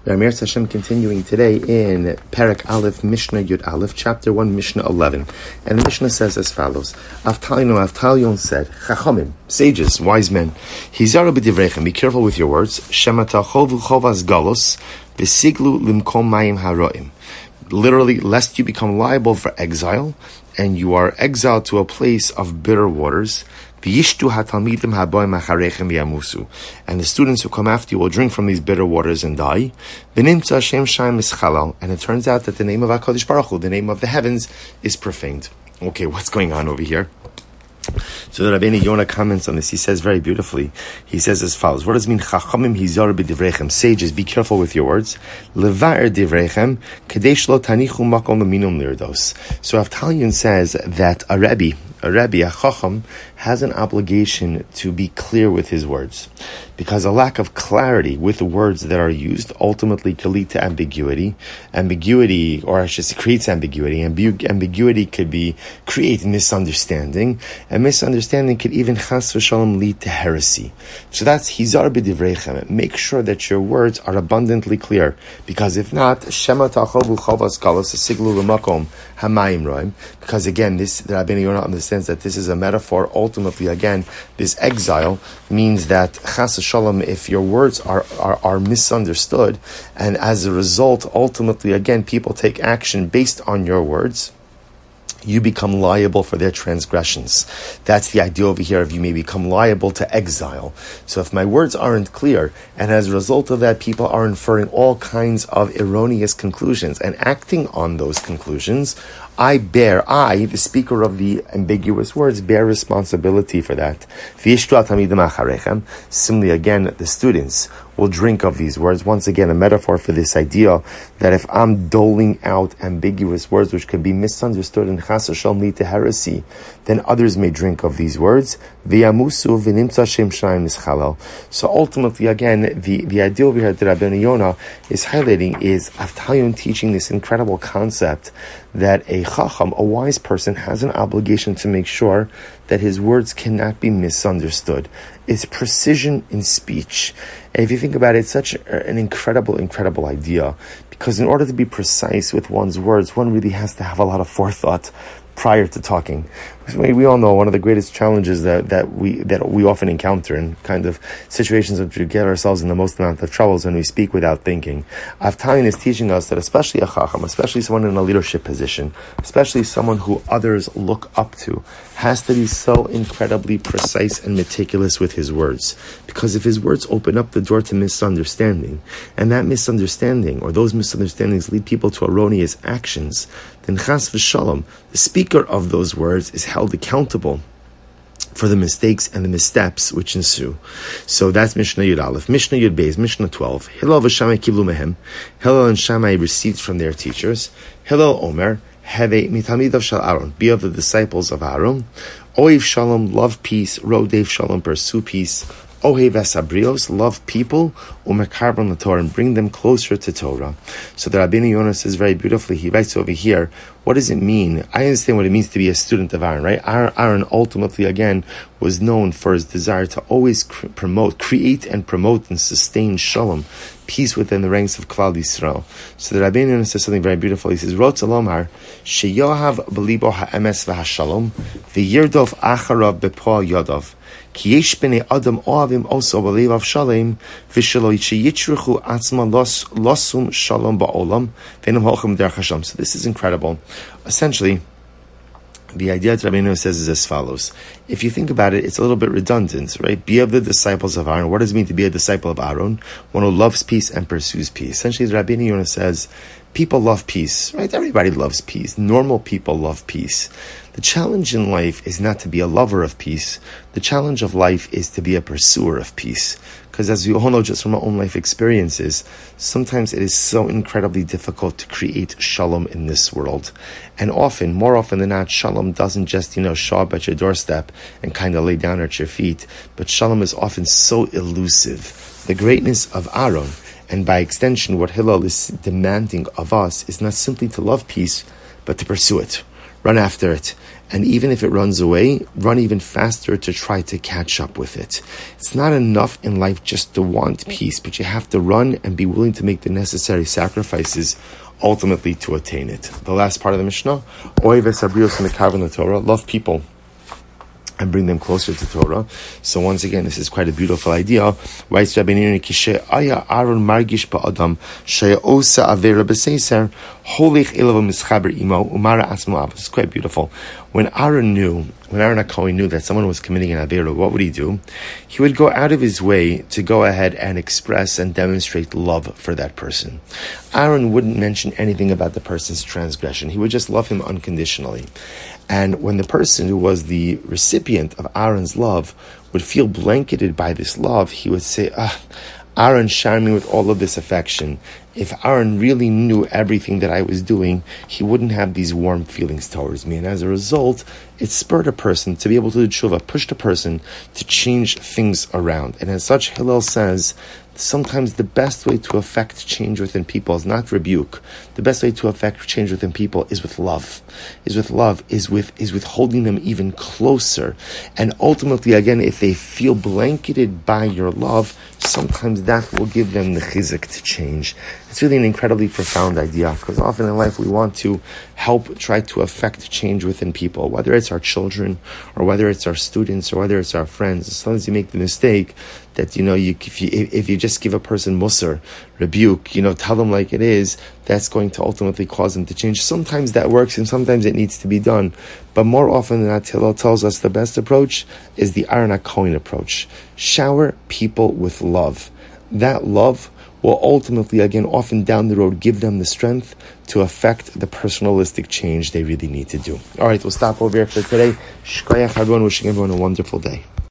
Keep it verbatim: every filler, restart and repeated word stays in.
Amir Hashem continuing today in Perek Aleph, Mishnah Yud Aleph, Chapter one, Mishnah eleven. And the Mishnah says as follows. Avtalino, Avtalion said, Chachamim, sages, wise men, Hizaru b'divrechem, be careful with your words, Shema tachovu chovas galos, v'siglu limkom mayim haroim. Literally, lest you become liable for exile, and you are exiled to a place of bitter waters. And the students who come after you will drink from these bitter waters and die. And it turns out that the name of HaKadosh Baruch Hu, the name of the heavens, is profaned. Okay, what's going on over here? So the Rabbeinu Yonah comments on this. He says very beautifully. He says as follows: what does it mean? Chachamim hizar b'divrechem. Sages, be careful with your words. Levaer divrechem kadesh lo tanichu makom leminum lirdos. So Avtalion says that a Rebbe, a Rebbe, a Chacham, has an obligation to be clear with his words, because a lack of clarity with the words that are used ultimately can lead to ambiguity. Ambiguity, or I should say, creates ambiguity. Ambu- ambiguity could be create misunderstanding, and misunderstanding could even chas v'shalom lead to heresy. So that's hizar b'divrechem. Make sure that your words are abundantly clear, because if not, shema tachovu chovas galos siglu l'makom hamayim roim. Because again, this the Rabbeinu Yonah understands that this is a metaphor. Ultimately, again, this exile means that chas v'shalom, if your words are, are are misunderstood, and as a result, ultimately, again, people take action based on your words, you become liable for their transgressions. That's the idea over here of you may become liable to exile. So if my words aren't clear, and as a result of that, people are inferring all kinds of erroneous conclusions and acting on those conclusions, I bear, I, the speaker of the ambiguous words, bear responsibility for that. Similarly, again, the students will drink of these words. Once again, a metaphor for this idea that if I'm doling out ambiguous words which can be misunderstood and chas v'shalom lead to heresy, then others may drink of these words. So ultimately, again, the, the idea over here that Rabbeinu Yonah is highlighting is Avtalion teaching this incredible concept that a chacham, a wise person, has an obligation to make sure that his words cannot be misunderstood. It's precision in speech. And if you think about it, it's such an incredible, incredible idea, because in order to be precise with one's words, one really has to have a lot of forethought prior to talking. We all know one of the greatest challenges that, that we that we often encounter in kind of situations in which we get ourselves in the most amount of troubles when we speak without thinking. Avtalion is teaching us that especially a chacham, especially someone in a leadership position, especially someone who others look up to, has to be so incredibly precise and meticulous with his words. Because if his words open up the door to misunderstanding, and that misunderstanding or those misunderstandings lead people to erroneous actions, then chas v'shalom, the speaker of those words, is held accountable for the mistakes and the missteps which ensue. So that's Mishnah Yud Aleph. Mishnah Yud Beis, Mishnah twelve. Hillel v'Shammai kiblu mehem. Hillel and Shammai received from their teachers. Hillel Omer, Heve mitamidav shel Aaron, be of the disciples of Aaron. Oiv shalom, love peace. Rodev shalom, pursue peace. Ohev esabrios, love people, umekarban the Torah, and bring them closer to Torah. So the Rabbeinu Yonah says very beautifully, he writes over here, what does it mean? I understand what it means to be a student of Aaron, right? Aaron ultimately, again, was known for his desire to always cr- promote, create and promote and sustain shalom, peace within the ranks of Klal Yisrael. So the Rabbeinu Yonah says something very beautiful. He says, Rotz Alomar, sheyohav b'libo ha'emes v'hashalom, v'yirdov acharav b'po'al yodov. Ki yesh b'nei adam ohavim oso b'leivav shalem, v'shelo yitzruchu atzma losum shalom ba'olam, v'enam holchem derech Hashem. So this is incredible. Essentially, the idea that Rabbeinu says is as follows. If you think about it, it's a little bit redundant, right? Be of the disciples of Aaron. What does it mean to be a disciple of Aaron? One who loves peace and pursues peace. Essentially, the Rabbeinu Yonah says, people love peace, right? Everybody loves peace. Normal people love peace. The challenge in life is not to be a lover of peace. The challenge of life is to be a pursuer of peace. Because as we all know just from our own life experiences, sometimes it is so incredibly difficult to create shalom in this world. And often, more often than not, shalom doesn't just, you know, show up at your doorstep and kind of lay down at your feet. But shalom is often so elusive. The greatness of Aaron, and by extension what Hillel is demanding of us, is not simply to love peace, but to pursue it. run after it. And even if it runs away, run even faster to try to catch up with it. It's not enough in life just to want peace, but you have to run and be willing to make the necessary sacrifices ultimately to attain it. The last part of the Mishnah, Oives Abrios Mekavan Torah, love people and bring them closer to Torah. So once again, this is quite a beautiful idea. Writes Rabbi Nir Kishe Aya Aaron Margish Ba'adam Shaya Osa Avera B'Seiser Holich Elav Mischaber Imo Umara Asmo Av. It's quite beautiful. When Aaron knew, when Aaron HaKohen knew that someone was committing an Avera, what would he do? He would go out of his way to go ahead and express and demonstrate love for that person. Aaron wouldn't mention anything about the person's transgression. He would just love him unconditionally. And when the person who was the recipient of Aaron's love would feel blanketed by this love, he would say, ah, Aaron showered me with all of this affection. If Aaron really knew everything that I was doing, he wouldn't have these warm feelings towards me. And as a result, it spurred a person to be able to do tshuva, pushed a person to change things around. And as such, Hillel says, sometimes the best way to affect change within people is not rebuke. The best way to affect change within people is with love. Is with love, is with is with holding them even closer. And ultimately, again, if they feel blanketed by your love, sometimes that will give them the chizuk to change. It's really an incredibly profound idea, because often in life we want to help try to affect change within people, whether it's our children, or whether it's our students, or whether it's our friends. As long as you make the mistake that, you know, you, if you if you just give a person musar, rebuke, you know, tell them like it is, that's going to ultimately cause them to change. Sometimes that works, and sometimes it needs to be done. But more often than not, Hillel tells us the best approach is the Aaron HaKohen approach. Shower people with love. That love will ultimately, again, often down the road, give them the strength to affect the personalistic change they really need to do. All right, we'll stop over here for today. Shkoyach everyone, wishing everyone a wonderful day.